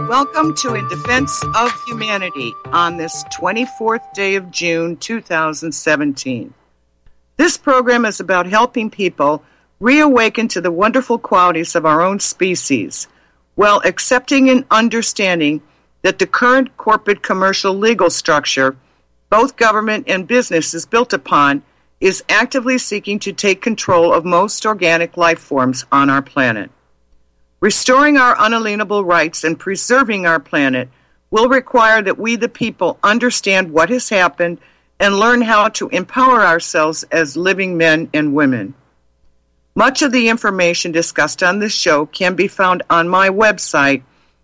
Welcome to In Defense of Humanity on this 24th day of June 2017. This program is about helping people reawaken to the wonderful qualities of our own species while accepting and understanding that the current corporate commercial legal structure both government and business is built upon is actively seeking to take control of most organic life forms on our planet. Restoring our unalienable rights and preserving our planet will require that we, the people, understand what has happened and learn how to empower ourselves as living men and women. Much of the information discussed on this show can be found on my website,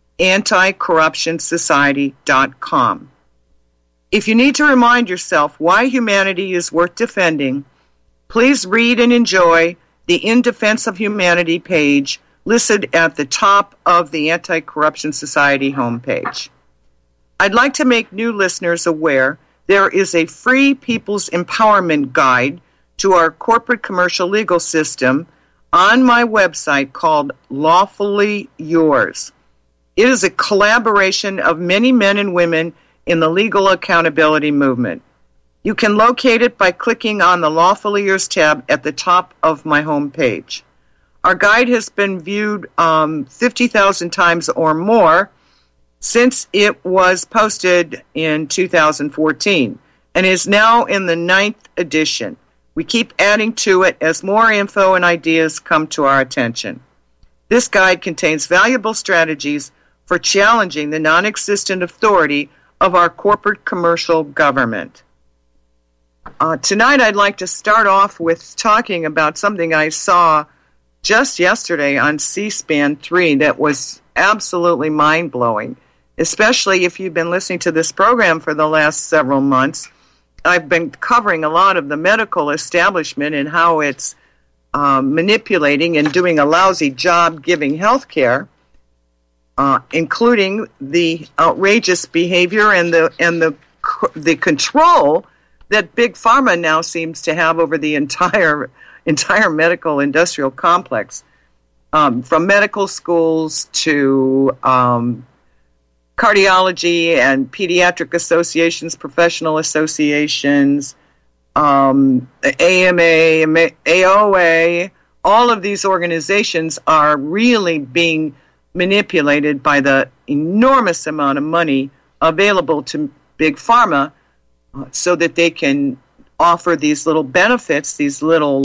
anticorruptionsociety.com. If you need to remind yourself why humanity is worth defending, please read and enjoy the In Defense of Humanity page listed at the top of the Anti-Corruption Society homepage. I'd like to make new listeners aware there is a free People's Empowerment Guide to our corporate commercial legal system on my website called Lawfully Yours. It is a collaboration of many men and women in the legal accountability movement. You can locate it by clicking on the Lawfully Yours tab at the top of my homepage. Our guide has been viewed 50,000 times or more since it was posted in 2014 and is now in the 9th edition. We keep adding to it as more info and ideas come to our attention. This guide contains valuable strategies for challenging the non-existent authority of our corporate commercial government. Tonight I'd like to start off with talking about something I saw just yesterday on C-SPAN 3 that was absolutely mind-blowing, especially if you've been listening to this program for the last several months. I've been covering a lot of the medical establishment and how it's manipulating and doing a lousy job giving health care, including the outrageous behavior and the control that Big Pharma now seems to have over the entire medical industrial complex, from medical schools to cardiology and pediatric associations, professional associations, AMA, AOA. All of these organizations are really being manipulated by the enormous amount of money available to Big Pharma so that they can offer these little benefits, these little,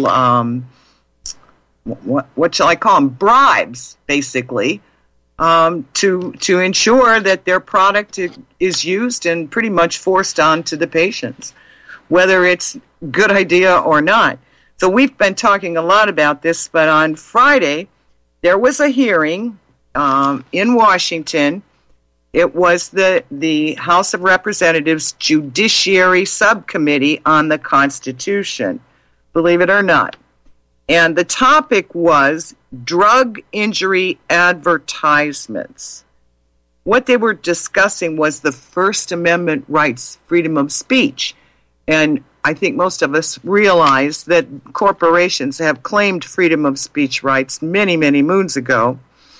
what shall I call them, bribes, basically, to ensure that their product is used and pretty much forced onto the patients, whether it's a good idea or not. So we've been talking a lot about this, but on Friday, there was a hearing in Washington. It was the House of Representatives Judiciary Subcommittee on the Constitution, believe it or not. And the topic was drug injury advertisements. What they were discussing was the First Amendment rights, freedom of speech. And I think most of us realize that corporations have claimed freedom of speech rights many, many moons ago.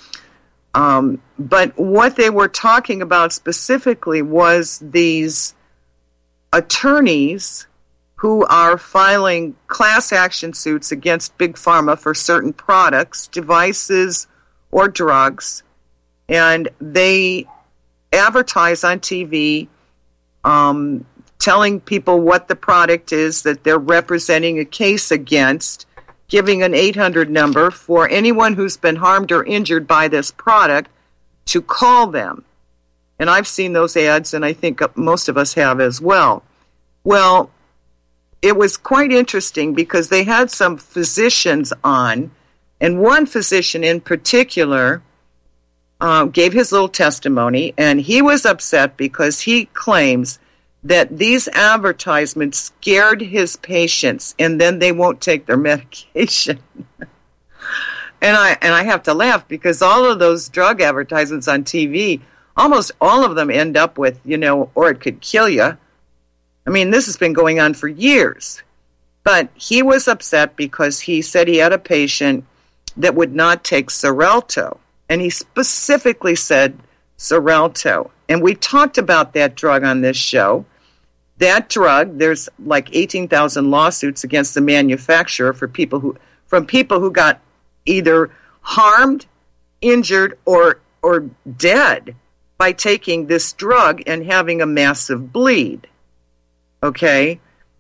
But what they were talking about specifically was these attorneys who are filing class action suits against Big Pharma for certain products, devices, or drugs, and they advertise on TV telling people what the product is that they're representing a case against, giving an 800 number for anyone who's been harmed or injured by this product to call them. And I've seen those ads, and I think most of us have as well. Well, it was quite interesting because they had some physicians on, and one physician in particular gave his little testimony, and he was upset because he claims that these advertisements scared his patients, and then they won't take their medication. And I have to laugh because all of those drug advertisements on TV, almost all of them end up with, or it could kill you. I mean, this has been going on for years. But he was upset because he said he had a patient that would not take Xarelto. And he specifically said Xarelto. And we talked about that drug on this show. That drug, there's like 18,000 lawsuits against the manufacturer from people who got either harmed, injured, or dead by taking this drug and having a massive bleed. Okay?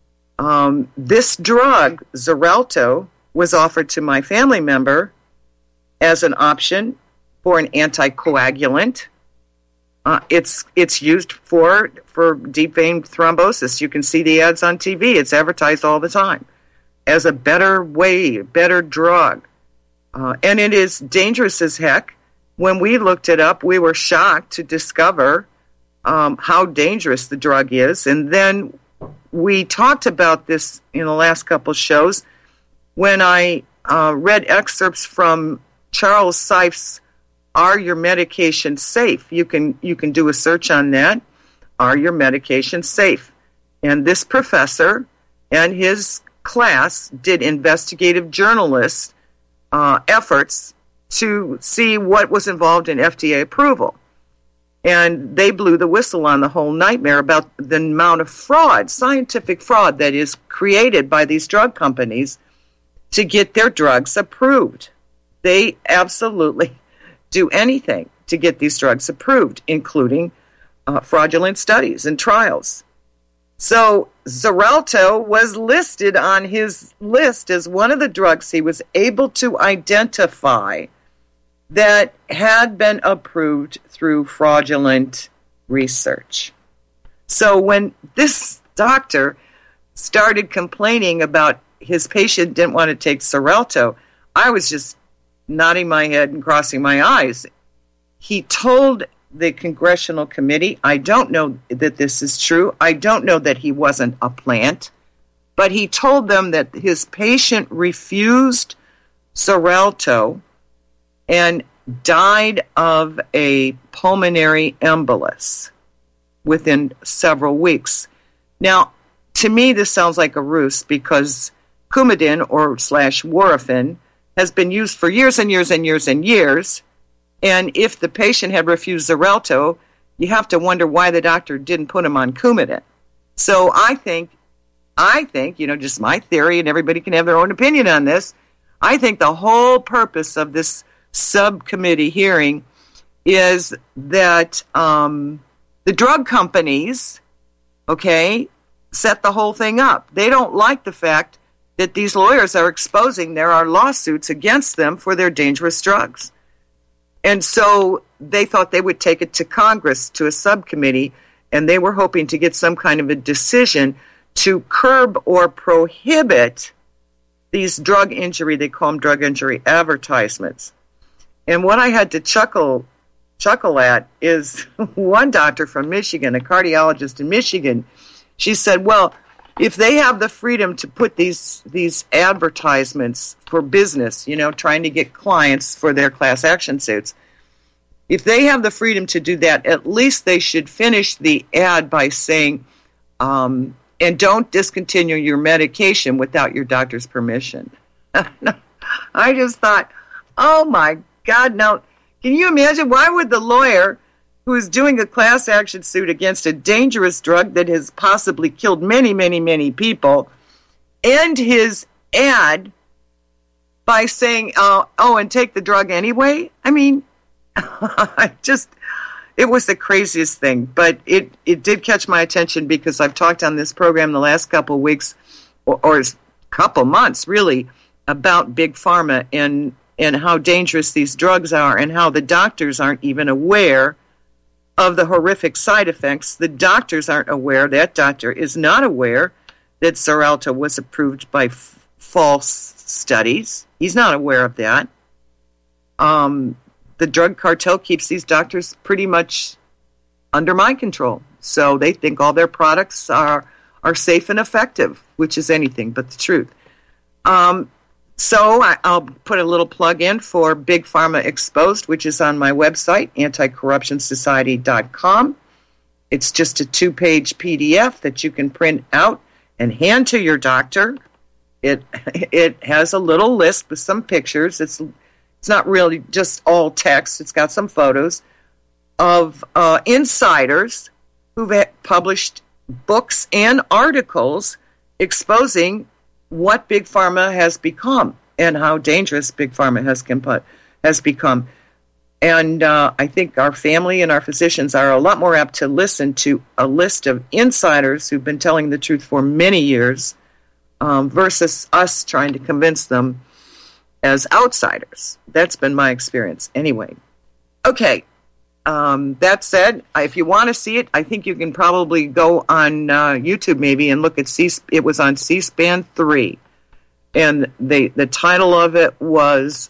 This drug, Xarelto, was offered to my family member as an option for an anticoagulant. It's used for deep vein thrombosis. You can see the ads on TV. It's advertised all the time as a better drug. And it is dangerous as heck. When we looked it up, we were shocked to discover how dangerous the drug is. And then we talked about this in the last couple shows when I read excerpts from Charles Seif's Are Your Medications Safe? You can do a search on that. Are your medications safe? And this professor and his class did investigative journalist efforts to see what was involved in FDA approval. And they blew the whistle on the whole nightmare about the amount of fraud, scientific fraud, that is created by these drug companies to get their drugs approved. They absolutely do anything to get these drugs approved, including fraudulent studies and trials. So Xarelto was listed on his list as one of the drugs he was able to identify that had been approved through fraudulent research. So when this doctor started complaining about his patient didn't want to take Xarelto, I was just nodding my head and crossing my eyes. He told the congressional committee, I don't know that this is true. I don't know that he wasn't a plant, but he told them that his patient refused Xarelto and died of a pulmonary embolus within several weeks. Now, to me, this sounds like a ruse because Coumadin or /Warfarin has been used for years and years and years and years. And if the patient had refused Xarelto, you have to wonder why the doctor didn't put him on Coumadin. So I think, just my theory, and everybody can have their own opinion on this, I think the whole purpose of this subcommittee hearing is that the drug companies, set the whole thing up. They don't like the fact that these lawyers are exposing there are lawsuits against them for their dangerous drugs. And so they thought they would take it to Congress, to a subcommittee, and they were hoping to get some kind of a decision to curb or prohibit these drug injury, they call them drug injury advertisements. And what I had to chuckle at is one doctor from Michigan, a cardiologist in Michigan, she said, well, if they have the freedom to put these advertisements for business, trying to get clients for their class action suits, if they have the freedom to do that, at least they should finish the ad by saying, and don't discontinue your medication without your doctor's permission. I just thought, oh my God, now, can you imagine, why would the lawyer who is doing a class action suit against a dangerous drug that has possibly killed many, many, many people, end his ad by saying, and take the drug anyway? I mean, it was the craziest thing, but it did catch my attention because I've talked on this program the last couple of weeks, or couple months, really, about Big Pharma and how dangerous these drugs are and how the doctors aren't even aware of the horrific side effects. The doctors aren't aware, that doctor is not aware that Xarelto was approved by false studies. He's not aware of that. The drug cartel keeps these doctors pretty much under my control. So they think all their products are safe and effective, which is anything but the truth. So I'll put a little plug in for Big Pharma Exposed, which is on my website, anticorruptionsociety.com. It's just a 2-page PDF that you can print out and hand to your doctor. It has a little list with some pictures. It's not really just all text. It's got some photos of insiders who've published books and articles exposing what Big Pharma has become and how dangerous Big Pharma has become. And I think our family and our physicians are a lot more apt to listen to a list of insiders who've been telling the truth for many years versus us trying to convince them as outsiders. That's been my experience anyway. Okay, that said, if you want to see it, I think you can probably go on YouTube maybe and look at it was on C-SPAN 3. And the title of it was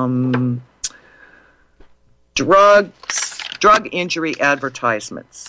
Drug Injury Advertisements.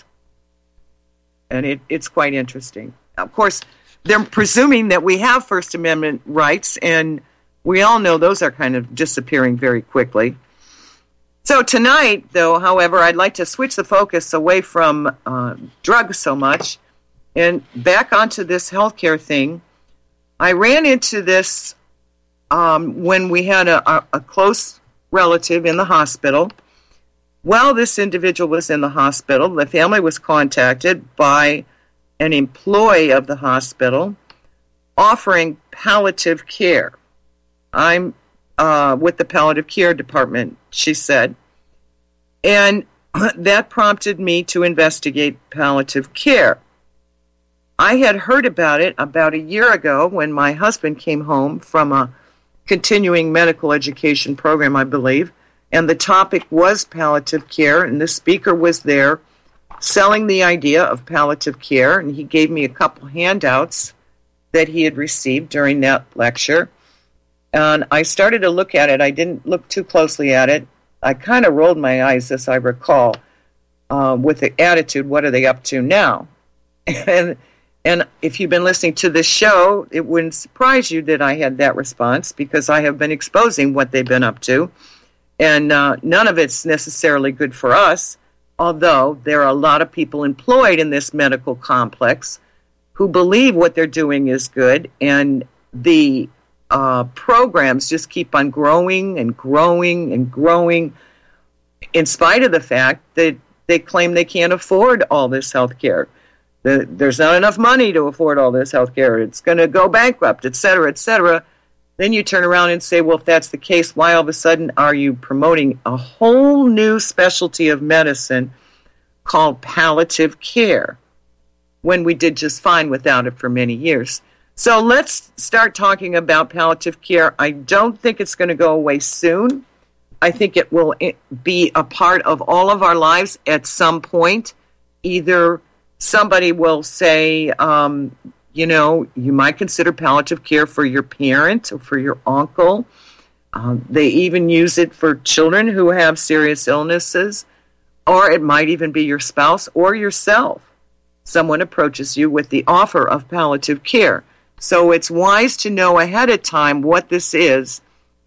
And it's quite interesting. Of course, they're presuming that we have First Amendment rights, and we all know those are kind of disappearing very quickly. So tonight, though, however, I'd like to switch the focus away from drugs so much and back onto this healthcare thing. I ran into this when we had a close relative in the hospital. While this individual was in the hospital, the family was contacted by an employee of the hospital offering palliative care. I'm with the palliative care department, she said. And that prompted me to investigate palliative care. I had heard about it about a year ago when my husband came home from a continuing medical education program, I believe, and the topic was palliative care, and the speaker was there selling the idea of palliative care, and he gave me a couple handouts that he had received during that lecture. And I started to look at it. I didn't look too closely at it. I kind of rolled my eyes, as I recall, with the attitude, what are they up to now? And if you've been listening to this show, it wouldn't surprise you that I had that response, because I have been exposing what they've been up to. And none of it's necessarily good for us, although there are a lot of people employed in this medical complex who believe what they're doing is good, and the programs just keep on growing and growing and growing in spite of the fact that they claim they can't afford all this health care. There's not enough money to afford all this health care. It's going to go bankrupt, et cetera, et cetera. Then you turn around and say, well, if that's the case, why all of a sudden are you promoting a whole new specialty of medicine called palliative care when we did just fine without it for many years? So let's start talking about palliative care. I don't think it's going to go away soon. I think it will be a part of all of our lives at some point. Either somebody will say, you might consider palliative care for your parent or for your uncle. They even use it for children who have serious illnesses, or it might even be your spouse or yourself. Someone approaches you with the offer of palliative care. So it's wise to know ahead of time what this is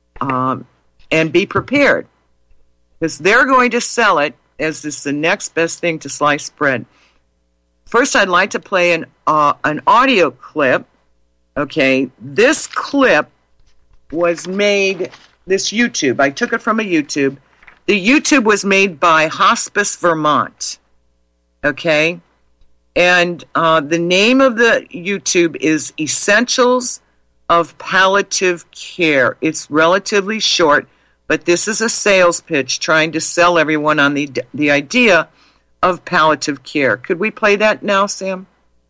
and be prepared, because they're going to sell it as this the next best thing to sliced bread. First, I'd like to play an audio clip. Okay, this clip was made, this YouTube, I took it from a YouTube. The YouTube was made by Hospice Vermont. Okay, and the name of the YouTube is Essentials of Palliative Care. It's relatively short, but this is a sales pitch trying to sell everyone on the idea of palliative care. Could we play that now, Sam?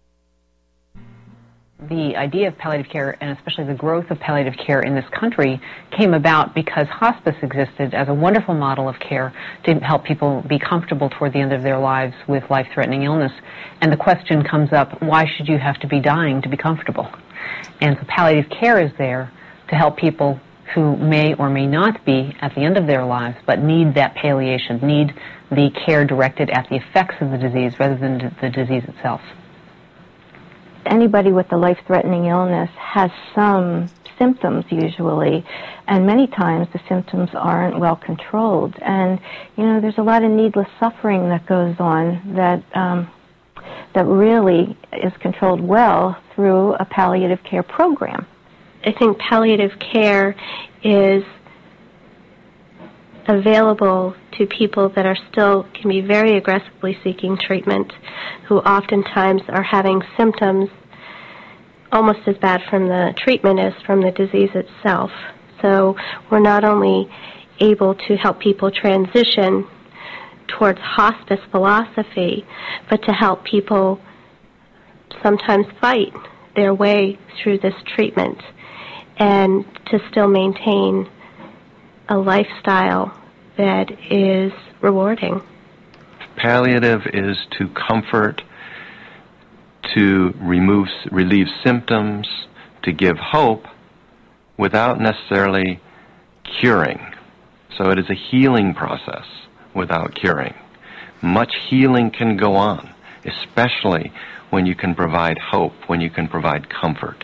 The idea of palliative care, and especially the growth of palliative care in this country, came about because hospice existed as a wonderful model of care to help people be comfortable toward the end of their lives with life-threatening illness. And the question comes up, why should you have to be dying to be comfortable? And so palliative care is there to help people who may or may not be at the end of their lives, but need that palliation, need the care directed at the effects of the disease rather than the disease itself. Anybody with a life-threatening illness has some symptoms usually, and many times the symptoms aren't well controlled. And, there's a lot of needless suffering that goes on that really is controlled well through a palliative care program. I think palliative care is available to people that are still can be very aggressively seeking treatment, who oftentimes are having symptoms almost as bad from the treatment as from the disease itself. So we're not only able to help people transition towards hospice philosophy, but to help people sometimes fight their way through this treatment and to still maintain a lifestyle that is rewarding. Palliative is to comfort, to relieve symptoms, to give hope without necessarily curing. So it is a healing process without curing. Much healing can go on, especially when you can provide hope, when you can provide comfort.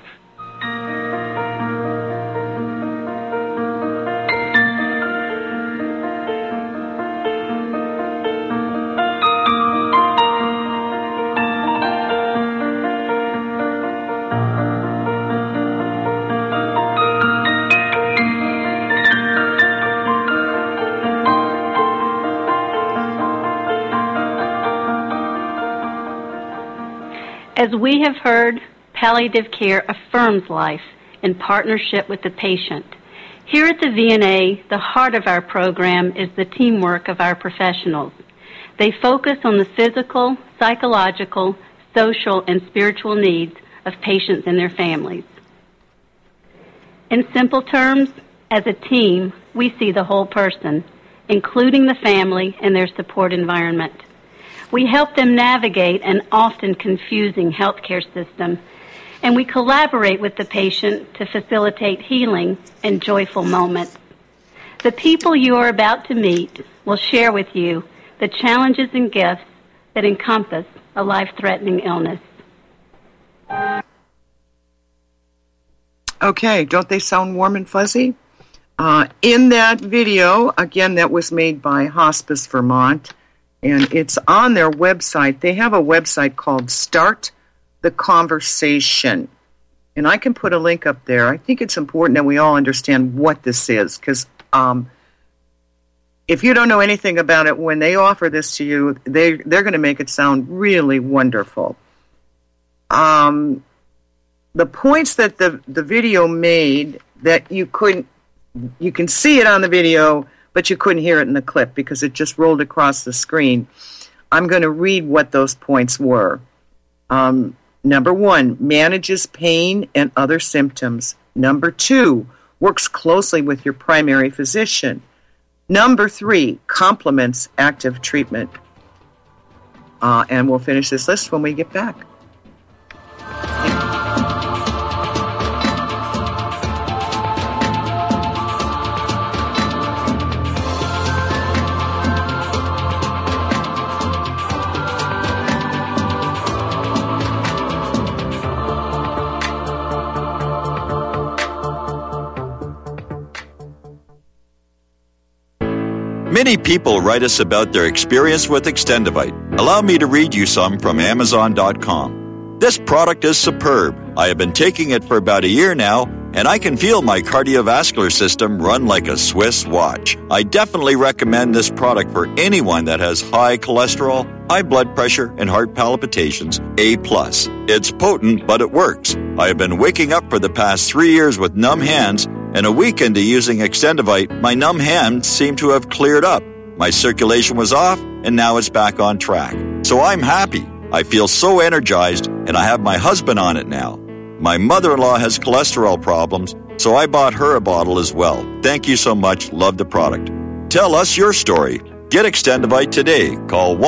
As we have heard, palliative care affirms life in partnership with the patient. Here at the VNA, the heart of our program is the teamwork of our professionals. They focus on the physical, psychological, social, and spiritual needs of patients and their families. In simple terms, as a team, we see the whole person, including the family and their support environment. We help them navigate an often confusing healthcare system, and we collaborate with the patient to facilitate healing and joyful moments. The people you are about to meet will share with you the challenges and gifts that encompass a life-threatening illness. Okay, don't they sound warm and fuzzy? In that video, again, that was made by Hospice Vermont, and it's on their website. They have a website called Start the Conversation. And I can put a link up there. I think it's important that we all understand what this is, because if you don't know anything about it, when they offer this to you, they're going to make it sound really wonderful. The points that the video made that you can see it on the video, but you couldn't hear it in the clip because it just rolled across the screen. I'm going to read what those points were. Number 1, manages pain and other symptoms. Number 2, works closely with your primary physician. Number 3, complements active treatment. And we'll finish this list when we get back. Many people write us about their experience with Extendivite. Allow me to read you some from Amazon.com. This product is superb. I have been taking it for about a year now, and I can feel my cardiovascular system run like a Swiss watch. I definitely recommend this product for anyone that has high cholesterol, high blood pressure, and heart palpitations, A+. It's potent, but it works. I have been waking up for the past 3 years with numb hands, and a week into using Extendivite, my numb hands seem to have cleared up. My circulation was off, and now it's back on track. So I'm happy. I feel so energized, and I have my husband on it now. My mother-in-law has cholesterol problems, so I bought her a bottle as well. Thank you so much. Love the product. Tell us your story. Get Extendivite today. Call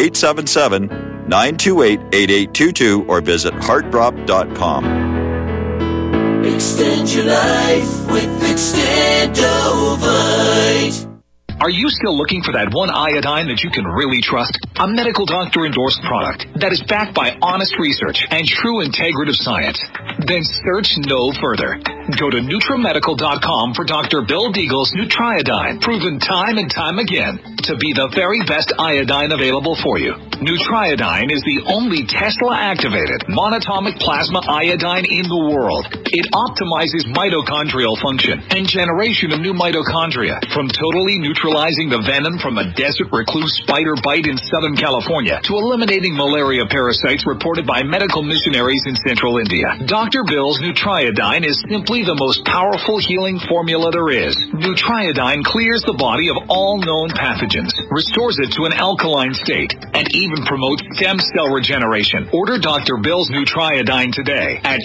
1-877-928-8822 or visit heartdrop.com. Extend your life with Extendovite. Are you still looking for that one iodine that you can really trust? A medical doctor endorsed product that is backed by honest research and true integrative science? Then search no further. Go to NutriMedical.com for Dr. Bill Deagle's Nutriodine, proven time and time again to be the very best iodine available for you. Nutriodine is the only Tesla-activated monatomic plasma iodine in the world. It optimizes mitochondrial function and generation of new mitochondria, from totally neutralizing the venom from a desert recluse spider bite in Southern California to eliminating malaria parasites reported by medical missionaries in Central India. Dr. Bill's Nutriodine is simply the most powerful healing formula there is. Nutriodine clears the body of all known pathogens, restores it to an alkaline state, and even promotes stem cell regeneration. Order Dr. Bill's Nutriodine today at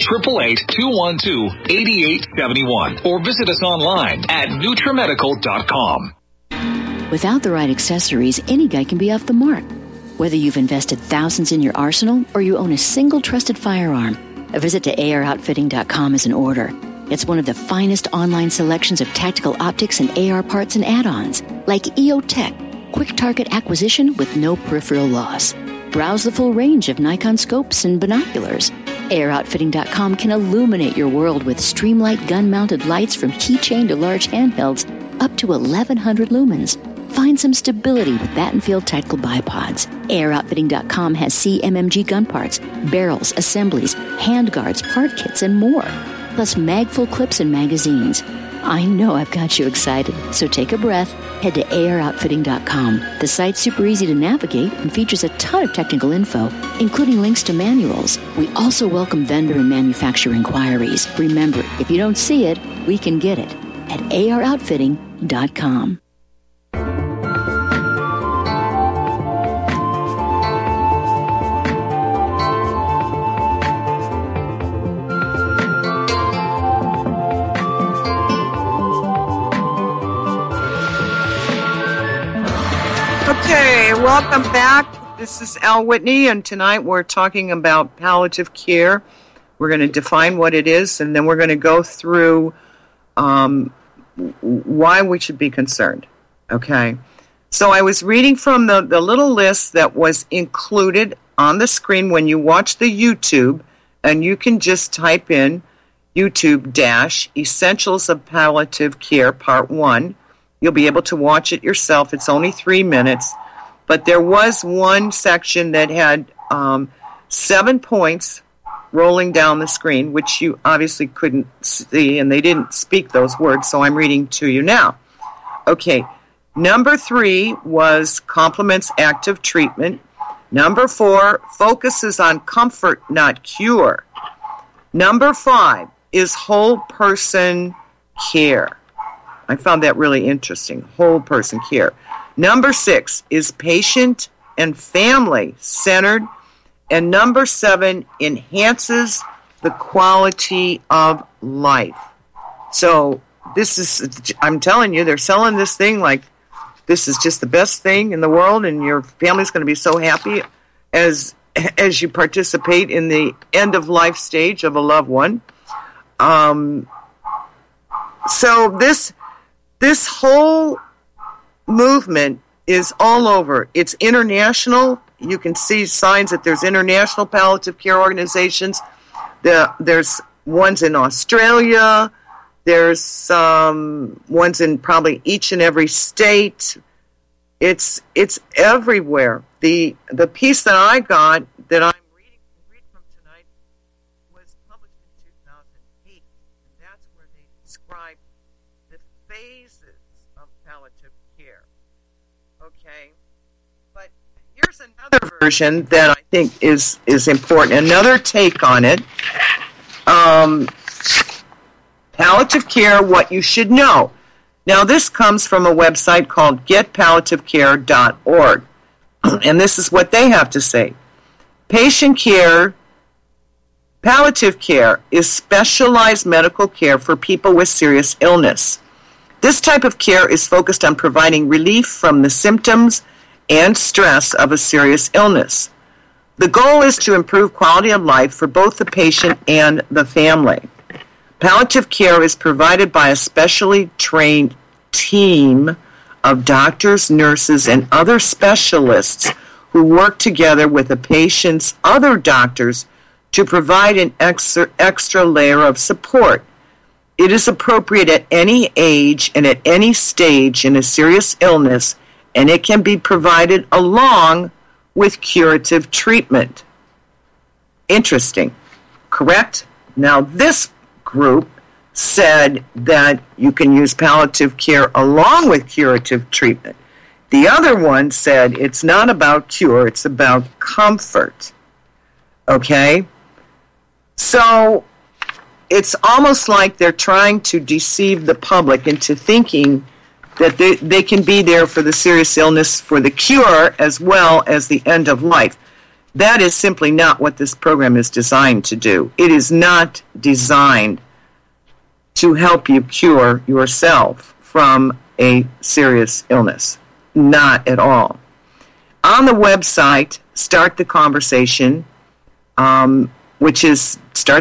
888-212-8871 or visit us online at NutriMedical.com. Without the right accessories, any guy can be off the mark. Whether you've invested thousands in your arsenal or you own a single trusted firearm, a visit to AROutfitting.com is in order. It's one of the finest online selections of tactical optics and AR parts and add-ons, like EOTech, quick target acquisition with no peripheral loss. Browse the full range of Nikon scopes and binoculars. AROutfitting.com can illuminate your world with Streamlight gun-mounted lights from keychain to large handhelds up to 1,100 lumens. Find some stability with Battenfield Tactical Bipods. AirOutfitting.com has CMMG gun parts, barrels, assemblies, handguards, part kits, and more. Plus mag-full clips and magazines. I know I've got you excited, so take a breath. Head to AirOutfitting.com. The site's super easy to navigate and features a ton of technical info, including links to manuals. We also welcome vendor and manufacturer inquiries. Remember, if you don't see it, we can get it at AirOutfitting.com. Okay, welcome back. This is Al Whitney, and tonight we're talking about palliative care. We're going to define what it is, and then we're going to go through why we should be concerned. Okay, so I was reading from the little list that was included on the screen when you watch the YouTube, and you can just type in YouTube-Essentials of Palliative Care Part 1. You'll be able to watch it yourself. It's only 3 minutes. But there was one section that had 7 points rolling down the screen, which you obviously couldn't see, and they didn't speak those words, so I'm reading to you now. Okay, number 3 was complements active treatment. Number 4 focuses on comfort, not cure. Number 5 is whole person care. I found that really interesting, whole person care. Number 6 is patient and family centered. And number 7 enhances the quality of life. So this is, I'm telling you, they're selling this thing like this is just the best thing in the world, and your family's going to be so happy as you participate in the end of life stage of a loved one. So this whole movement is all over. It's international. You can see signs that there's international palliative care organizations. There's ones in Australia. There's ones in probably each and every state. It's everywhere. The piece that I got that I'm reading from tonight was published in 2008, and that's where they describe the phases of palliative care. Okay, but here's another version that I think is important. Another take on it. Palliative care, what you should know. Now, this comes from a website called getpalliativecare.org, and this is what they have to say. Patient care, palliative care is specialized medical care for people with serious illness. This type of care is focused on providing relief from the symptoms and stress of a serious illness. The goal is to improve quality of life for both the patient and the family. Palliative care is provided by a specially trained team of doctors, nurses, and other specialists who work together with the patient's other doctors to provide an extra layer of support. It is appropriate at any age and at any stage in a serious illness, and it can be provided along with curative treatment. Interesting, correct? Now, this group said that you can use palliative care along with curative treatment. The other one said it's not about cure, it's about comfort. Okay? So it's almost like they're trying to deceive the public into thinking that they can be there for the serious illness, for the cure, as well as the end of life. That is simply not what this program is designed to do. It is not designed to help you cure yourself from a serious illness. Not at all. On the website, Start the Conversation, which is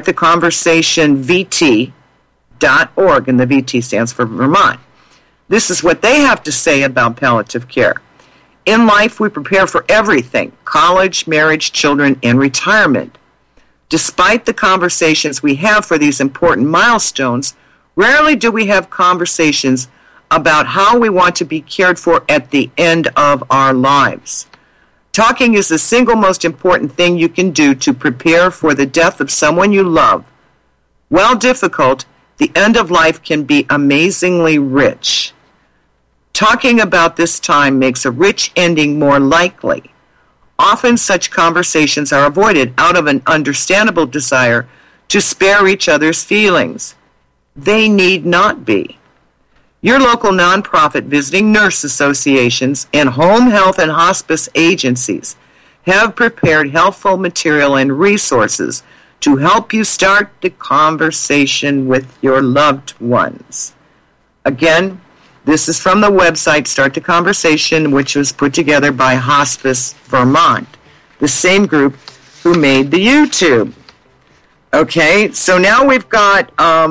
starttheconversationvt.org, and the VT stands for Vermont. This is what they have to say about palliative care. In life, we prepare for everything: college, marriage, children, and retirement. Despite the conversations we have for these important milestones, rarely do we have conversations about how we want to be cared for at the end of our lives. Talking is the single most important thing you can do to prepare for the death of someone you love. While difficult, the end of life can be amazingly rich. Talking about this time makes a rich ending more likely. Often such conversations are avoided out of an understandable desire to spare each other's feelings. They need not be. Your local nonprofit visiting nurse associations and home health and hospice agencies have prepared helpful material and resources to help you start the conversation with your loved ones. Again, this is from the website Start the Conversation, which was put together by Hospice Vermont, the same group who made the YouTube. Okay, so now we've got...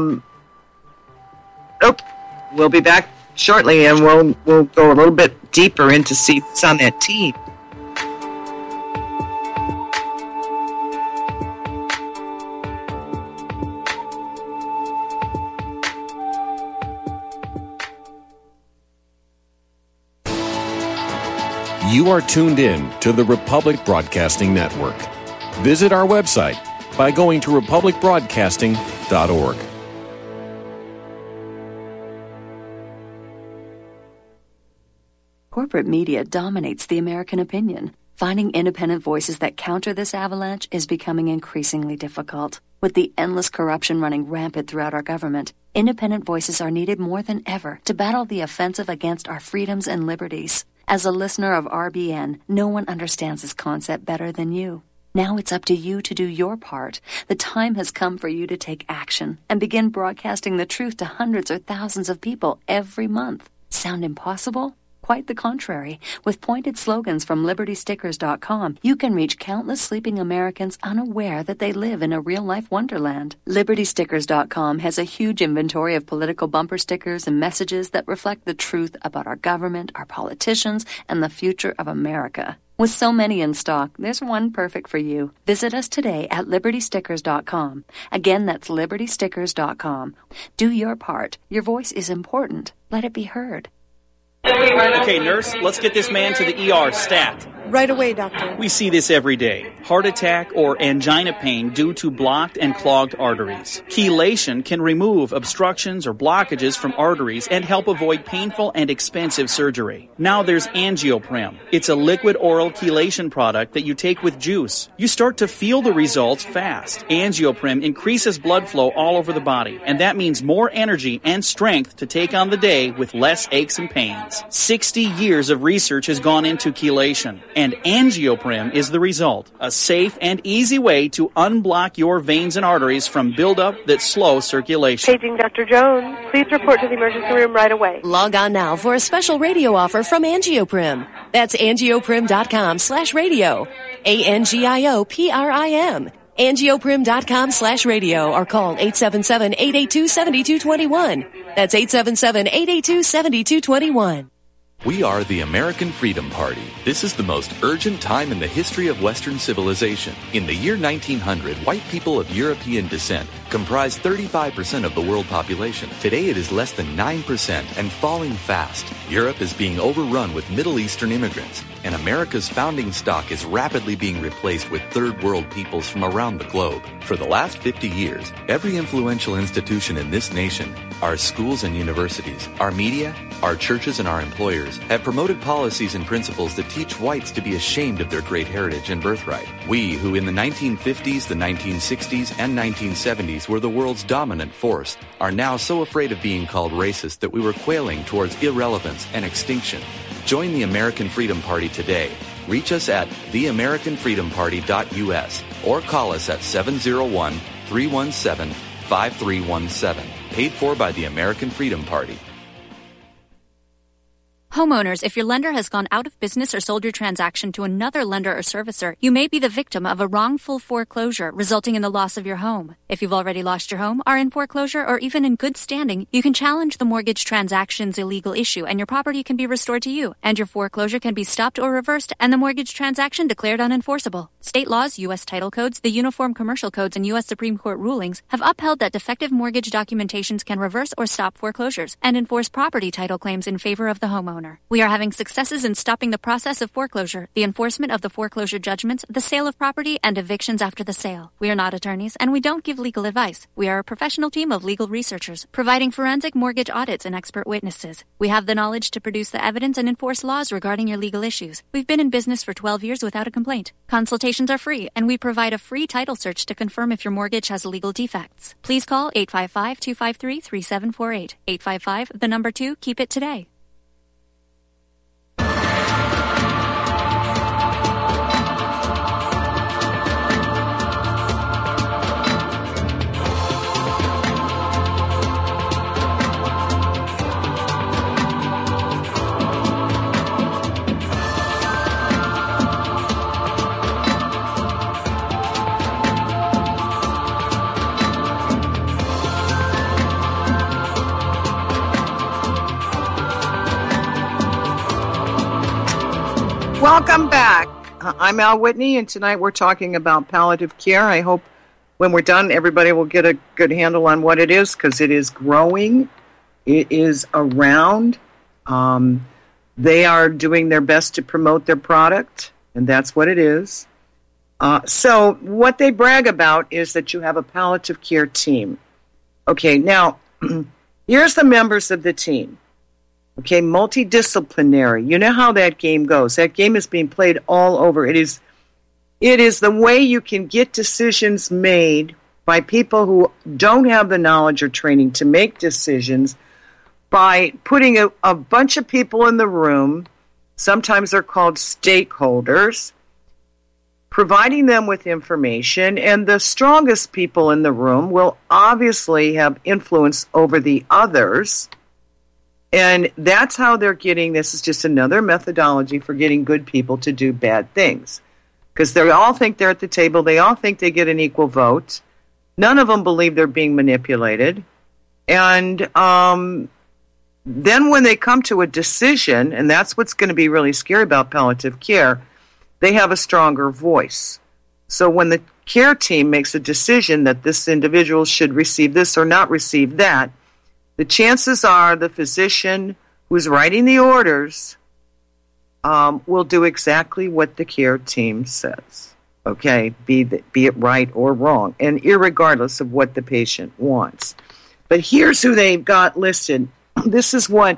we'll be back shortly, and we'll go a little bit deeper into see what's on that team. You are tuned in to the Republic Broadcasting Network. Visit our website by going to republicbroadcasting.org. Corporate media dominates the American opinion. Finding independent voices that counter this avalanche is becoming increasingly difficult. With the endless corruption running rampant throughout our government, independent voices are needed more than ever to battle the offensive against our freedoms and liberties. As a listener of RBN, no one understands this concept better than you. Now it's up to you to do your part. The time has come for you to take action and begin broadcasting the truth to hundreds or thousands of people every month. Sound impossible? Quite the contrary. With pointed slogans from LibertyStickers.com, you can reach countless sleeping Americans unaware that they live in a real-life wonderland. LibertyStickers.com has a huge inventory of political bumper stickers and messages that reflect the truth about our government, our politicians, and the future of America. With so many in stock, there's one perfect for you. Visit us today at LibertyStickers.com. Again, that's LibertyStickers.com. Do your part. Your voice is important. Let it be heard. Okay, nurse, let's get this man to the ER stat. Right away, doctor. We see this every day. Heart attack or angina pain due to blocked and clogged arteries. Chelation can remove obstructions or blockages from arteries and help avoid painful and expensive surgery. Now there's Angioprim. It's a liquid oral chelation product that you take with juice. You start to feel the results fast. Angioprim increases blood flow all over the body, and that means more energy and strength to take on the day with less aches and pains. 60 years of research has gone into chelation, and Angioprim is the result. A safe and easy way to unblock your veins and arteries from buildup that slow circulation. Paging Dr. Jones. Please report to the emergency room right away. Log on now for a special radio offer from Angioprim. That's angioprim.com/radio. ANGIOPRIM. Angioprim.com/radio or call 877-882-7221. That's 877-882-7221. We are the American Freedom Party. This is the most urgent time in the history of Western civilization. In the year 1900, white people of European descent comprised 35% of the world population. Today it is less than 9% and falling fast. Europe is being overrun with Middle Eastern immigrants, and America's founding stock is rapidly being replaced with third world peoples from around the globe. For the last 50 years, every influential institution in this nation, our schools and universities, our media, our churches and our employers have promoted policies and principles that teach whites to be ashamed of their great heritage and birthright. We, who in the 1950s, the 1960s, and 1970s were the world's dominant force, are now so afraid of being called racist that we were quailing towards irrelevance and extinction. Join the American Freedom Party today. Reach us at theamericanfreedomparty.us or call us at 701-317-5317. Paid for by the American Freedom Party. Homeowners, if your lender has gone out of business or sold your transaction to another lender or servicer, you may be the victim of a wrongful foreclosure resulting in the loss of your home. If you've already lost your home, are in foreclosure, or even in good standing, you can challenge the mortgage transaction's illegal issue and your property can be restored to you, and your foreclosure can be stopped or reversed and the mortgage transaction declared unenforceable. State laws, U.S. title codes, the Uniform Commercial Codes, and U.S. Supreme Court rulings have upheld that defective mortgage documentations can reverse or stop foreclosures and enforce property title claims in favor of the homeowner. We are having successes in stopping the process of foreclosure, the enforcement of the foreclosure judgments, the sale of property, and evictions after the sale. We are not attorneys, and we don't give legal advice. We are a professional team of legal researchers, providing forensic mortgage audits and expert witnesses. We have the knowledge to produce the evidence and enforce laws regarding your legal issues. We've been in business for 12 years without a complaint. Consultations are free, and we provide a free title search to confirm if your mortgage has legal defects. Please call 855-253-3748. 855, 2, keep it today. Welcome back. I'm Al Whitney, and tonight we're talking about palliative care. I hope when we're done, everybody will get a good handle on what it is, because it is growing. It is around. They are doing their best to promote their product, and that's what it is. So what they brag about is that you have a palliative care team. Okay, now, here's the members of the team. Okay, multidisciplinary. You know how that game goes. That game is being played all over. It is the way you can get decisions made by people who don't have the knowledge or training to make decisions by putting a bunch of people in the room. Sometimes they're called stakeholders, providing them with information, and the strongest people in the room will obviously have influence over the others. And that's how they're getting, this is just another methodology for getting good people to do bad things. Because they all think they're at the table. They all think they get an equal vote. None of them believe they're being manipulated. And then when they come to a decision, and that's what's going to be really scary about palliative care, they have a stronger voice. So when the care team makes a decision that this individual should receive this or not receive that, the chances are the physician who's writing the orders will do exactly what the care team says. Okay, be it right or wrong, and irregardless of what the patient wants. But here's who they've got listed. This is what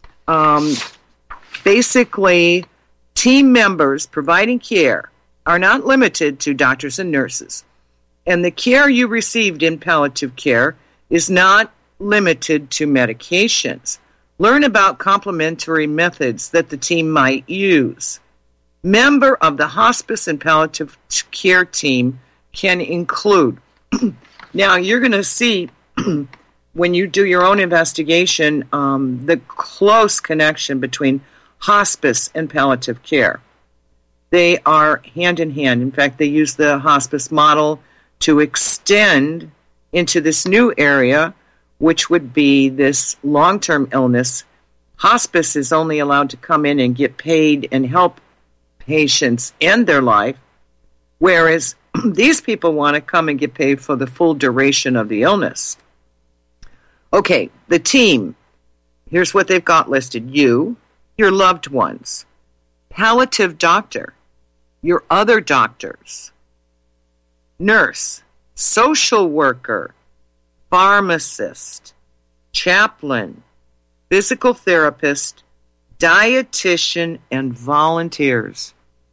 basically team members providing care are not limited to doctors and nurses. And the care you received in palliative care is not limited to medications. Learn about complementary methods that the team might use. Member of the hospice and palliative care team can include. Now, you're going to see when you do your own investigation the close connection between hospice and palliative care. They are hand in hand. In fact, they use the hospice model to extend into this new area, which would be this long-term illness Hospice is only allowed to come in and get paid and help patients end their life, whereas these people want to come and get paid for the full duration of the illness. Okay, the team. Here's what they've got listed. You, your loved ones, palliative doctor, your other doctors, nurse, social worker, pharmacist, chaplain, physical therapist, dietitian, and volunteers.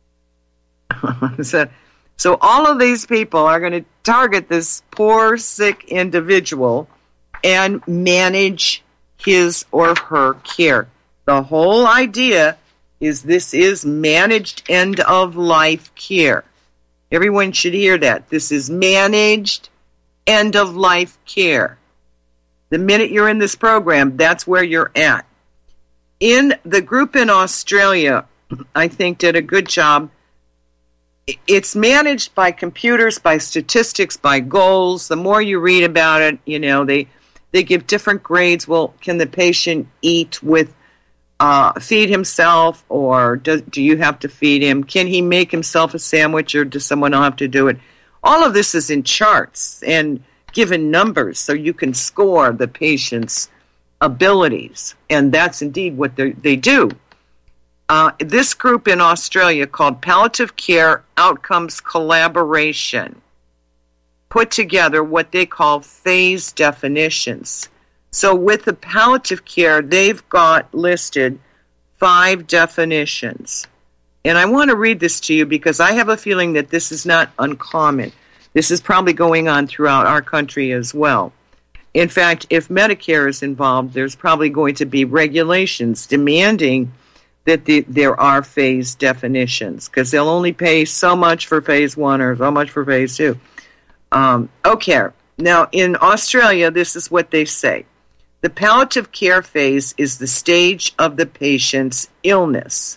So all of these people are going to target this poor, sick individual and manage his or her care. The whole idea is this is managed end-of-life care. Everyone should hear that. This is managed end-of-life care. The minute you're in this program, that's where you're at. In the group in Australia, I think did a good job. It's managed by computers, by statistics, by goals. The more you read about it, they give different grades. Well, can the patient eat with, feed himself, or do you have to feed him? Can he make himself a sandwich, or does someone else have to do it? All of this is in charts and given numbers so you can score the patient's abilities. And that's indeed what they do. This group in Australia called Palliative Care Outcomes Collaboration put together what they call phase definitions. So with the palliative care, they've got listed 5 definitions. And I want to read this to you because I have a feeling that this is not uncommon. This is probably going on throughout our country as well. In fact, if Medicare is involved, there's probably going to be regulations demanding that there are phase definitions, because they'll only pay so much for phase 1 or so much for phase 2. Okay, now in Australia, this is what they say. The palliative care phase is the stage of the patient's illness.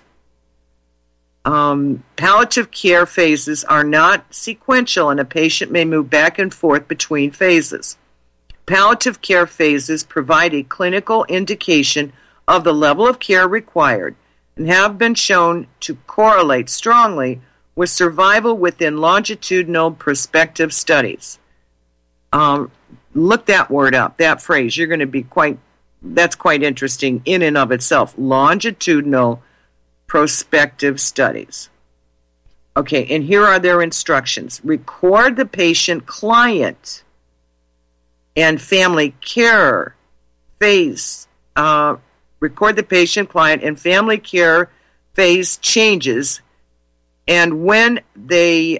Palliative care phases are not sequential, and a patient may move back and forth between phases. Palliative care phases provide a clinical indication of the level of care required and have been shown to correlate strongly with survival within longitudinal prospective studies. Look that word up, that phrase. You're going to be that's quite interesting in and of itself. Longitudinal prospective studies. Okay, and here are their instructions. Record the patient, client, and family care phase. Record the patient, client, and family care phase changes, and when they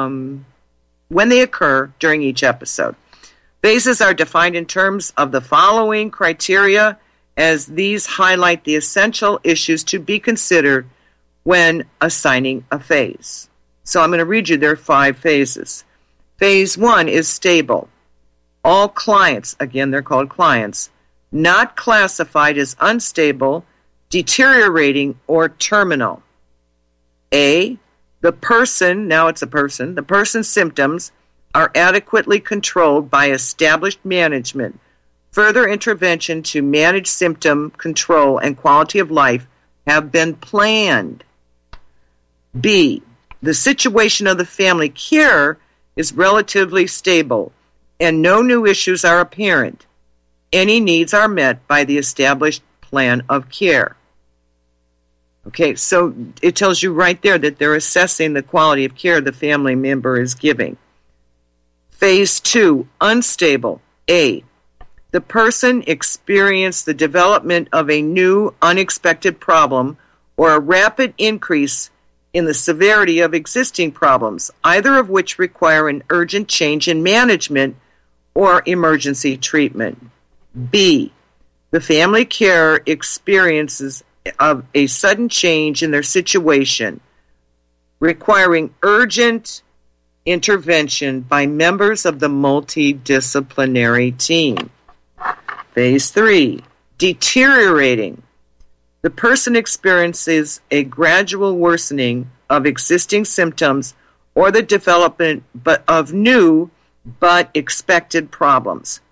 occur during each episode. Phases are defined in terms of the following criteria, as these highlight the essential issues to be considered when assigning a phase. So I'm going to read you their 5 phases. Phase 1 is stable. All clients, again they're called clients, not classified as unstable, deteriorating, or terminal. A, the person, now it's a person, the person's symptoms are adequately controlled by established management. Further intervention to manage symptom control and quality of life have been planned. B, the situation of the family care is relatively stable and no new issues are apparent. Any needs are met by the established plan of care. Okay, so it tells you right there that they're assessing the quality of care the family member is giving. Phase 2, unstable. A, the person experienced the development of a new unexpected problem or a rapid increase in the severity of existing problems, either of which require an urgent change in management or emergency treatment. B, the family care experiences of a sudden change in their situation, requiring urgent intervention by members of the multidisciplinary team. Phase 3, deteriorating. The person experiences a gradual worsening of existing symptoms or the development of new but expected problems.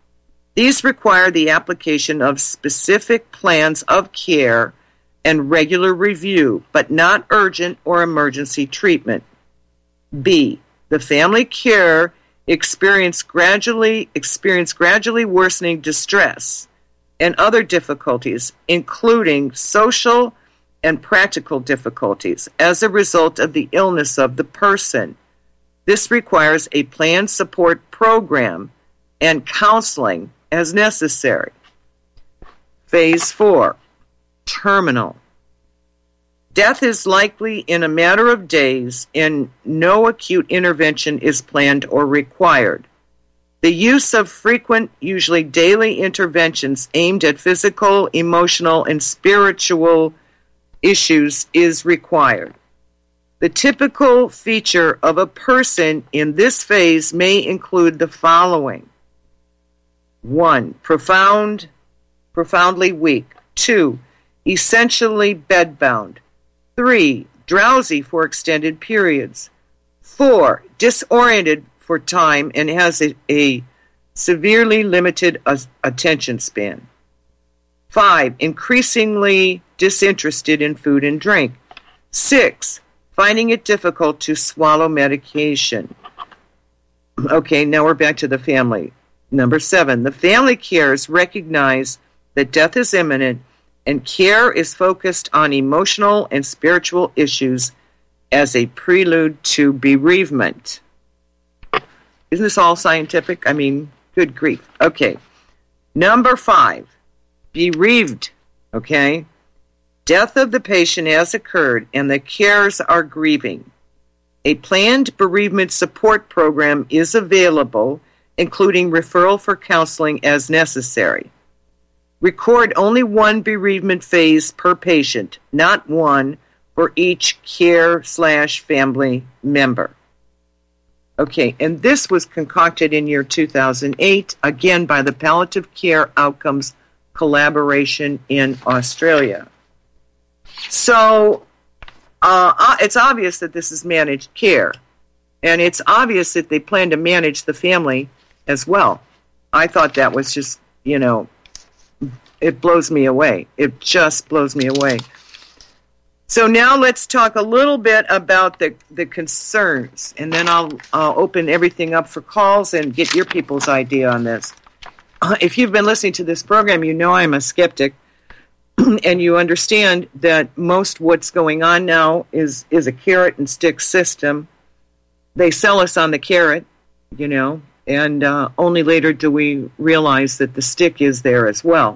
These require the application of specific plans of care and regular review, but not urgent or emergency treatment. B. The family care experience gradually worsening distress and other difficulties, including social and practical difficulties, as a result of the illness of the person. This requires a planned support program and counseling as necessary. Phase 4. Terminal. Death is likely in a matter of days, and no acute intervention is planned or required. The use of frequent, usually daily interventions aimed at physical, emotional, and spiritual issues is required. The typical feature of a person in this phase may include the following. 1. Profoundly weak. 2. Essentially bedbound. 3. Drowsy for extended periods. 4. Disoriented for time and has a severely limited attention span. 5. Increasingly disinterested in food and drink. 6. Finding it difficult to swallow medication. Okay, now we're back to the family. Number 7. The family cares recognize that death is imminent, and care is focused on emotional and spiritual issues as a prelude to bereavement. Isn't this all scientific? I mean, good grief. Okay. Number 5. Bereaved. Okay. Death of the patient has occurred, and the cares are grieving. A planned bereavement support program is available, including referral for counseling as necessary. Record only one bereavement phase per patient, not one for each care/family member. Okay, and this was concocted in year 2008, again by the Palliative Care Outcomes Collaboration in Australia. So, it's obvious that this is managed care, and it's obvious that they plan to manage the family as well. I thought that was just, it blows me away. It just blows me away. So now let's talk a little bit about the concerns, and then I'll open everything up for calls and get your people's idea on this. If you've been listening to this program, you know I'm a skeptic, and you understand that most what's going on now is a carrot and stick system. They sell us on the carrot, and only later do we realize that the stick is there as well.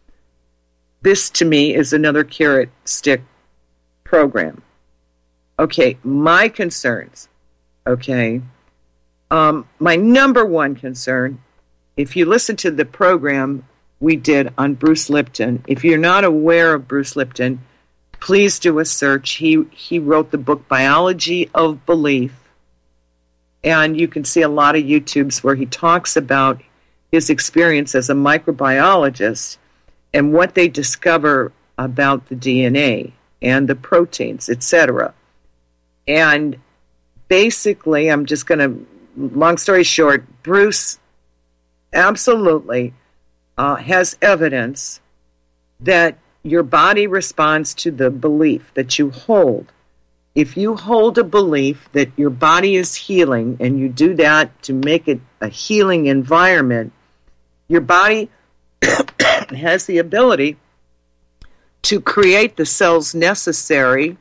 This, to me, is another carrot stick program. Okay, my concerns. Okay, my number one concern, if you listen to the program we did on Bruce Lipton, if you're not aware of Bruce Lipton, please do a search. He wrote the book Biology of Belief, and you can see a lot of YouTubes where he talks about his experience as a microbiologist and what they discover about the DNA and the proteins, etc. And basically, I'm just going to, long story short, Bruce absolutely has evidence that your body responds to the belief that you hold. If you hold a belief that your body is healing and you do that to make it a healing environment, your body has the ability to create the cells necessary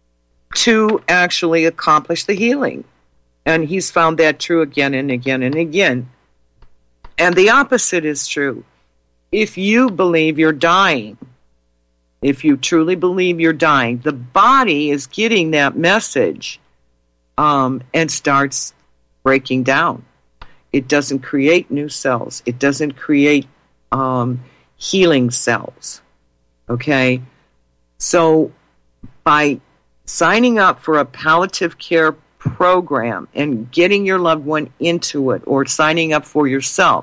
to actually accomplish the healing. And he's found that true again and again and again. And the opposite is true. If you believe you're dying, if you truly believe you're dying, the body is getting that message and starts breaking down. It doesn't create new cells. It doesn't create healing cells. Okay? So by signing up for a palliative care program and getting your loved one into it, or signing up for yourself,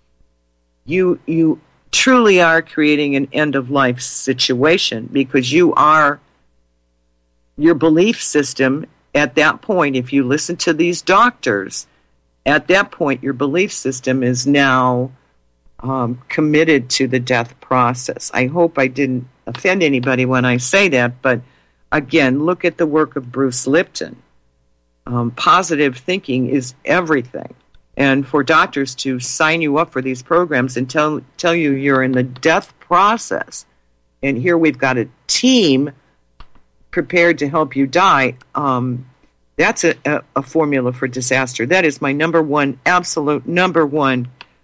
you truly are creating an end-of-life situation, because your belief system at that point, if you listen to these doctors, at that point your belief system is now committed to the death process. I hope I didn't offend anybody when I say that, but again, look at the work of Bruce Lipton. Positive thinking is everything. And for doctors to sign you up for these programs and tell you you're in the death process, and here we've got a team prepared to help you die, that's a formula for disaster. That is my absolute number one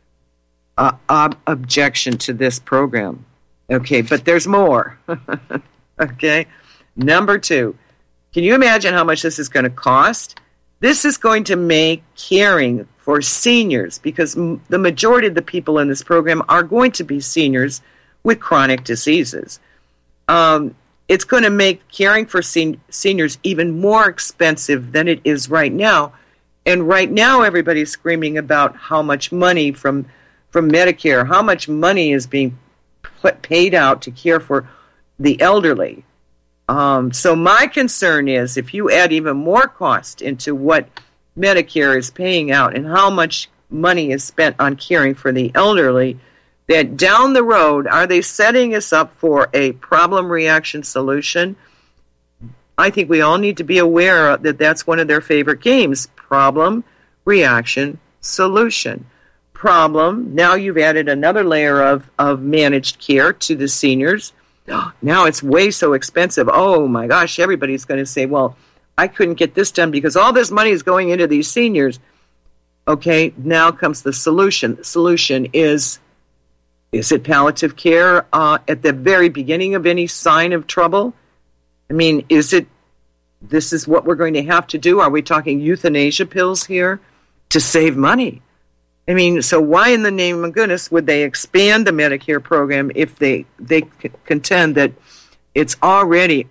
objection to this program. Okay, but there's more. Okay, number 2. Can you imagine how much this is going to cost? This is going to make caring for seniors, because the majority of the people in this program are going to be seniors with chronic diseases. It's going to make caring for seniors even more expensive than it is right now. And right now, everybody's screaming about how much money from Medicare, how much money is being paid out to care for the elderly. So my concern is, if you add even more cost into what Medicare is paying out and how much money is spent on caring for the elderly, that down the road, are they setting us up for a problem, reaction, solution? I think we all need to be aware that that's one of their favorite games. Problem, reaction, solution. Problem, now you've added another layer of managed care to the seniors. Now it's way so expensive. Oh my gosh, everybody's going to say, well, I couldn't get this done because all this money is going into these seniors. Okay, now comes the solution. The solution is it palliative care at the very beginning of any sign of trouble? I mean, this is what we're going to have to do? Are we talking euthanasia pills here to save money? I mean, so why in the name of goodness would they expand the Medicare program if they contend that it's already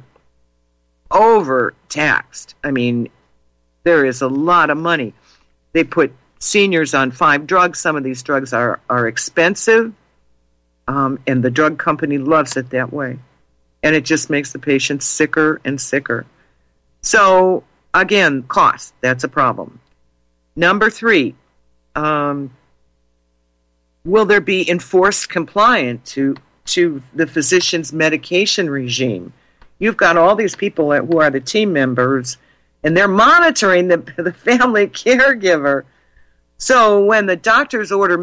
overtaxed? I mean, there is a lot of money. They put seniors on 5 drugs. Some of these drugs are expensive, and the drug company loves it that way. And it just makes the patient sicker and sicker. So, again, cost, that's a problem. Number 3, will there be enforced compliance to the physician's medication regime? You've got all these people who are the team members, and they're monitoring the family caregiver. So when the doctors order 5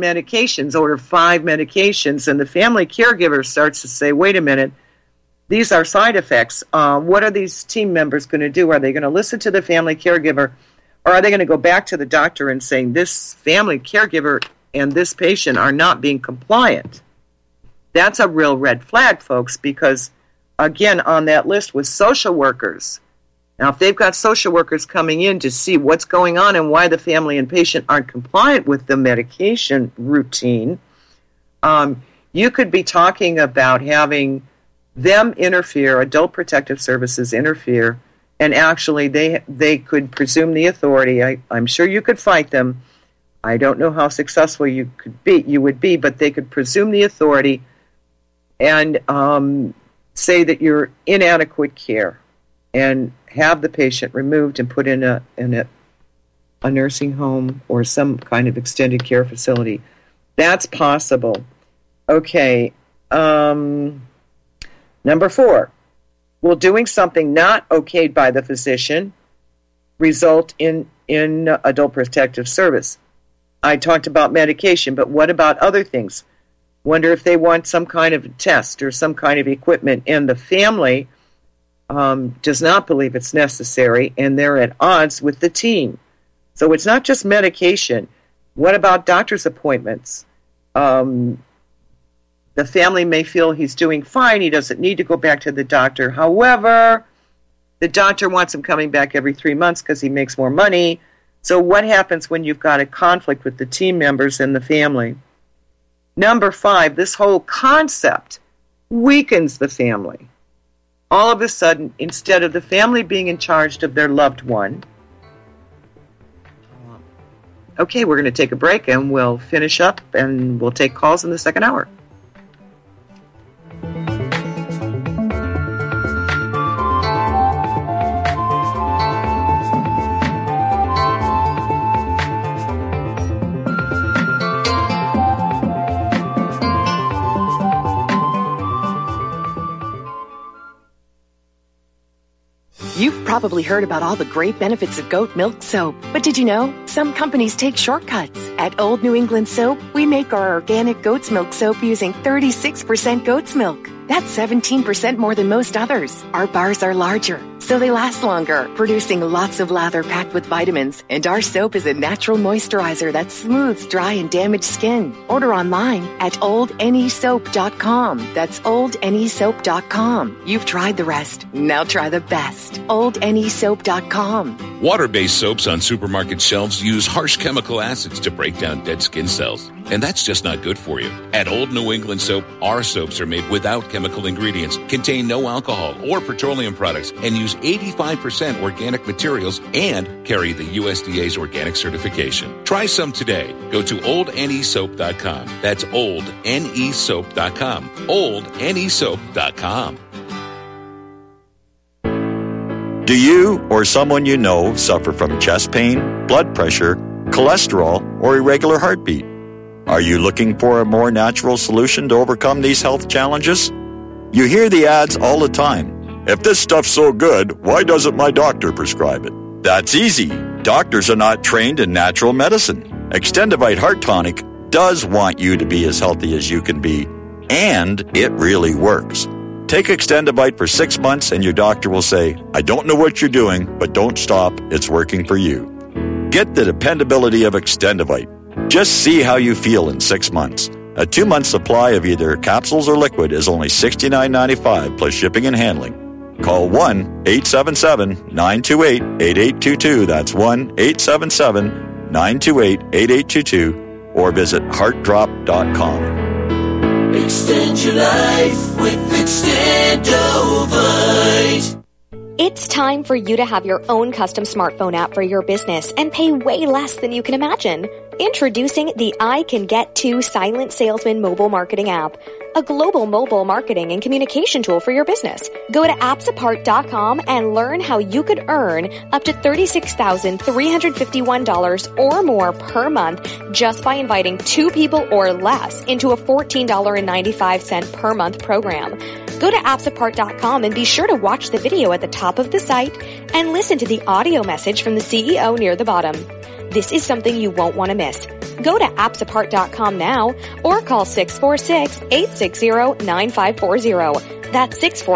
medications, and the family caregiver starts to say, wait a minute, these are side effects. What are these team members going to do? Are they going to listen to the family caregiver, or are they going to go back to the doctor and saying this family caregiver and this patient are not being compliant? That's a real red flag, folks, because, again, on that list was social workers. Now, if they've got social workers coming in to see what's going on and why the family and patient aren't compliant with the medication routine, you could be talking about having them interfere, Adult Protective Services interfere, and actually they could presume the authority. I'm sure you could fight them. I don't know how successful you would be, but they could presume the authority and say that you're inadequate care and have the patient removed and put in a nursing home or some kind of extended care facility. That's possible. Okay. Number 4, will doing something not okayed by the physician result in Adult Protective Service? I talked about medication, but what about other things? Wonder if they want some kind of test or some kind of equipment, and the family does not believe it's necessary, and they're at odds with the team. So it's not just medication. What about doctor's appointments? The family may feel he's doing fine. He doesn't need to go back to the doctor. However, the doctor wants him coming back every 3 months because he makes more money. So what happens when you've got a conflict with the team members and the family? Number 5, this whole concept weakens the family. All of a sudden, instead of the family being in charge of their loved one, okay, we're going to take a break and we'll finish up and we'll take calls in the second hour. probably heard about all the great benefits of goat milk soap. But did you know some companies take shortcuts? At Old New England Soap, we make our organic goat's milk soap using 36% goat's milk. That's 17% more than most others. Our bars are larger, so they last longer, producing lots of lather packed with vitamins. And our soap is a natural moisturizer that smooths dry and damaged skin. Order online at oldnesoap.com. That's oldnesoap.com. You've tried the rest. Now try the best. oldnesoap.com. Water-based soaps on supermarket shelves use harsh chemical acids to break down dead skin cells. And that's just not good for you. At Old New England Soap, our soaps are made without chemical ingredients, contain no alcohol or petroleum products, and use 85% organic materials and carry the USDA's organic certification. Try some today. Go to oldnesoap.com. That's oldnesoap.com. oldnesoap.com. Do you or someone you know suffer from chest pain, blood pressure, cholesterol, or irregular heartbeat? Are you looking for a more natural solution to overcome these health challenges? You hear the ads all the time. If this stuff's so good, why doesn't my doctor prescribe it? That's easy. Doctors are not trained in natural medicine. Extendivite Heart Tonic does want you to be as healthy as you can be, and it really works. Take Extendivite for 6 months and your doctor will say, I don't know what you're doing, but don't stop. It's working for you. Get the dependability of Extendivite. Just see how you feel in 6 months. A 2-month supply of either capsules or liquid is only $69.95 plus shipping and handling. Call 1-877-928-8822. That's 1-877-928-8822 or visit heartdrop.com. Extend your life with Extendovite. It's time for you to have your own custom smartphone app for your business and pay way less than you can imagine. Introducing the I Can Get To Silent Salesman mobile marketing app, a global mobile marketing and communication tool for your business. Go to appsapart.com and learn how you could earn up to $36,351 or more per month just by inviting 2 people or less into a $14.95 per month program. Go to appsapart.com and be sure to watch the video at the top of the site and listen to the audio message from the CEO near the bottom. This is something you won't want to miss. Go to appsapart.com now or call 646-860-9540. That's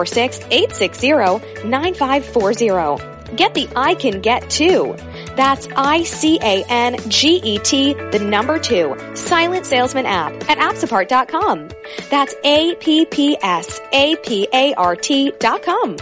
646-860-9540. Get the I Can Get To. That's ICANGET, the number 2, Silent Salesman app at appsapart.com. That's APPSAPART.com.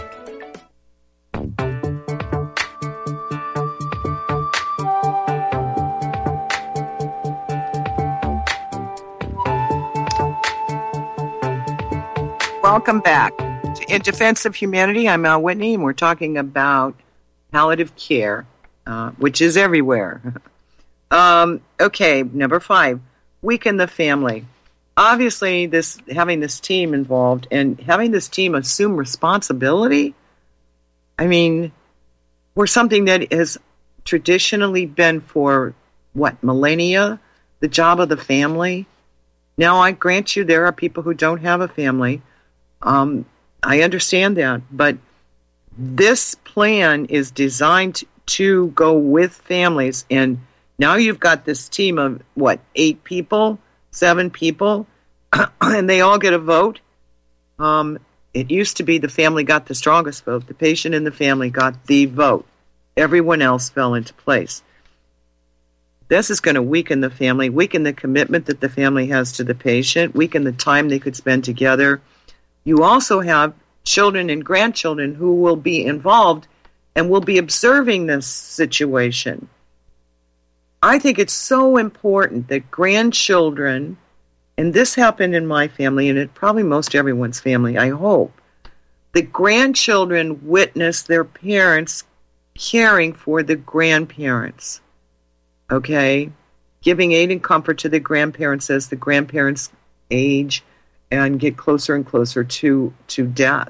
Welcome back to In Defense of Humanity. I'm Al Whitney, and we're talking about palliative care, which is everywhere. Okay, number 5, weaken the family. Obviously, having this team involved and having this team assume responsibility, I mean, we're something that has traditionally been for, millennia, the job of the family. Now, I grant you there are people who don't have a family. I understand that, but this plan is designed to go with families, and now you've got this team of, 8 people, 7 people, and they all get a vote. It used to be the family got the strongest vote. The patient and the family got the vote. Everyone else fell into place. This is going to weaken the family, weaken the commitment that the family has to the patient, weaken the time they could spend together. You also have children and grandchildren who will be involved and will be observing this situation. I think it's so important that grandchildren, and this happened in my family, and it probably most everyone's family, I hope, that grandchildren witness their parents caring for the grandparents, okay? Giving aid and comfort to the grandparents as the grandparents age and get closer and closer to death.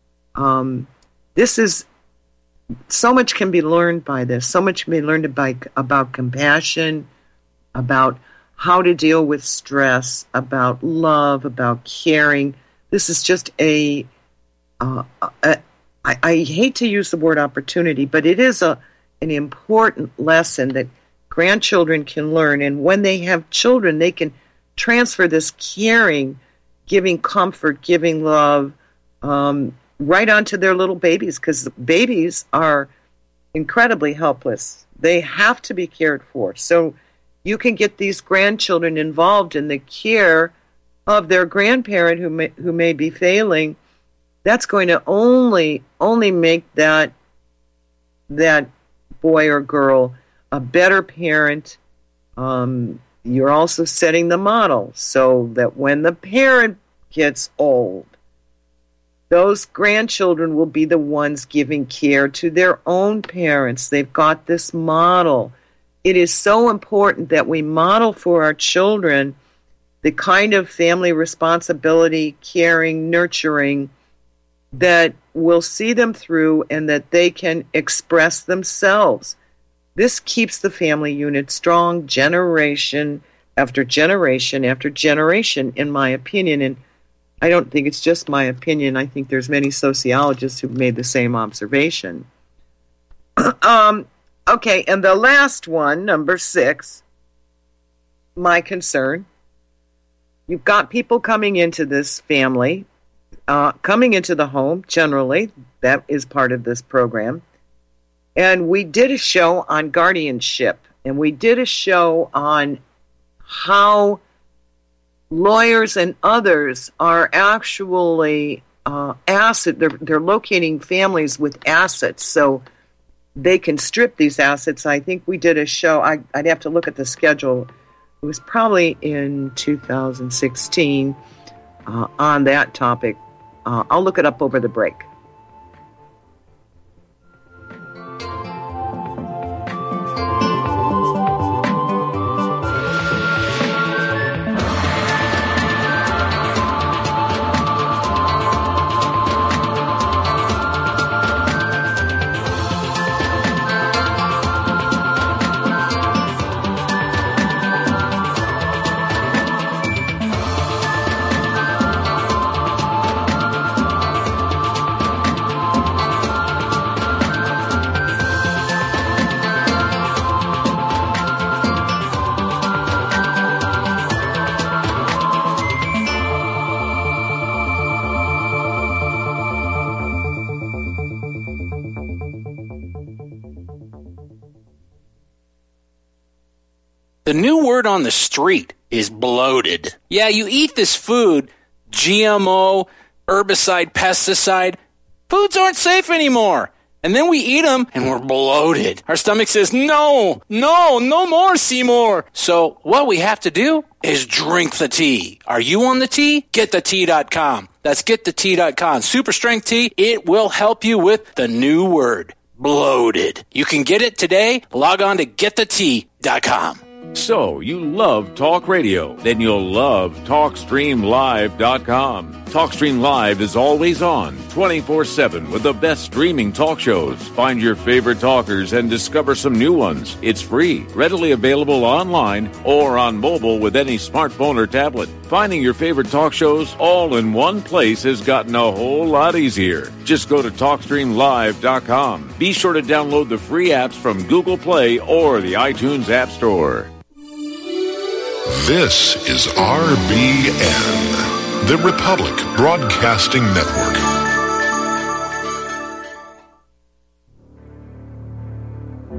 This is, so much can be learned by this. So much can be learned about compassion, about how to deal with stress, about love, about caring. This is just a I hate to use the word opportunity, but it is an important lesson that grandchildren can learn. And when they have children, they can transfer this caring, giving comfort, giving love, right onto their little babies, because babies are incredibly helpless. They have to be cared for. So you can get these grandchildren involved in the care of their grandparent who may be failing. That's going to only make that boy or girl a better parent. You're also setting the model so that when the parent gets old, those grandchildren will be the ones giving care to their own parents. They've got this model. It is so important that we model for our children the kind of family responsibility, caring, nurturing that will see them through and that they can express themselves. This keeps the family unit strong generation after generation after generation, in my opinion. And I don't think it's just my opinion. I think there's many sociologists who've made the same observation. Okay, and the last one, number 6, my concern. You've got people coming into this family, coming into the home, generally. That is part of this program. And we did a show on guardianship, and we did a show on how lawyers and others are actually they're locating families with assets so they can strip these assets. I think we did a show, I'd have to look at the schedule, it was probably in 2016 on that topic. I'll look it up over the break. The new word on the street is bloated. Yeah, you eat this food, GMO, herbicide, pesticide. Foods aren't safe anymore. And then we eat them and we're bloated. Our stomach says, no more, Seymour. So what we have to do is drink the tea. Are you on the tea? GetTheTea.com. That's GetTheTea.com. Super strength tea. It will help you with the new word, bloated. You can get it today. Log on to GetTheTea.com. So, you love talk radio? Then you'll love TalkStreamLive.com. TalkStream Live is always on, 24/7 with the best streaming talk shows. Find your favorite talkers and discover some new ones. It's free, readily available online or on mobile with any smartphone or tablet. Finding your favorite talk shows all in one place has gotten a whole lot easier. Just go to TalkStreamLive.com. Be sure to download the free apps from Google Play or the iTunes App Store. This is RBN, the Republic Broadcasting Network.